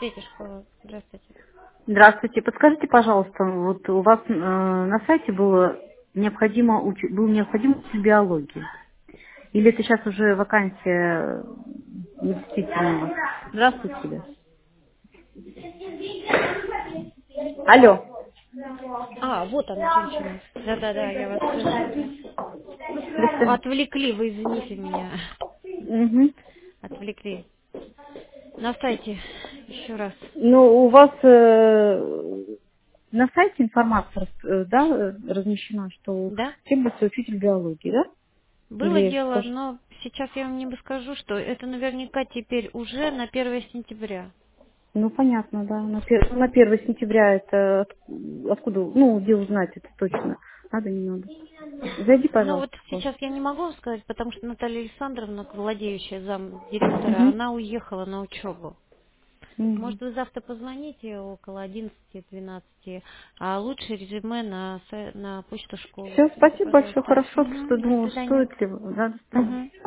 Третья школа. Здравствуйте. Здравствуйте. Подскажите, пожалуйста, вот у вас на сайте был необходим учитель биологии? Или это сейчас уже вакансия действительно у вас? Здравствуйте. Алло. А, вот она, женщина. Да-да-да, я вас слышу. Отвлекли, вы извините меня. Мгм. Отвлекли. На сайте еще раз. Ну, у вас на сайте информация размещена, что Да? требуется учитель биологии, да? Было Или дело, что? но сейчас я вам не скажу, что это наверняка теперь уже на 1 сентября. Ну, понятно, да. На 1 сентября это откуда, ну, где узнать это точно? Надо, не надо. Зайди, Ну вот пожалуйста, в пост. сейчас я не могу вам сказать, потому что Наталья Александровна, владеющая зам директора, Угу. она уехала на учебу. Угу. Может, вы завтра позвоните около 11-12, а лучше резюме на почту школы, Все, спасибо большое, пожалуйста. хорошо, просто Мгм, до думала, свидания. стоит ли. Да, до свидания. Мгм.